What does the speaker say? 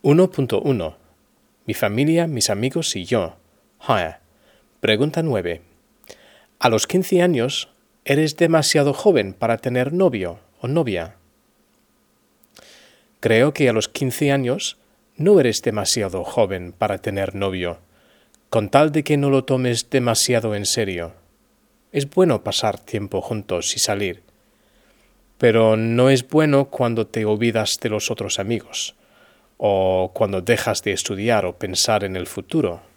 1.1 Mi familia, mis amigos y yo. Hi. Pregunta 9. ¿A los 15 años eres demasiado joven para tener novio o novia? Creo que a los 15 años no eres demasiado joven para tener novio, con tal de que no lo tomes demasiado en serio. Es bueno pasar tiempo juntos y salir, pero no es bueno cuando te olvidas de los otros amigos, o cuando dejas de estudiar o pensar en el futuro.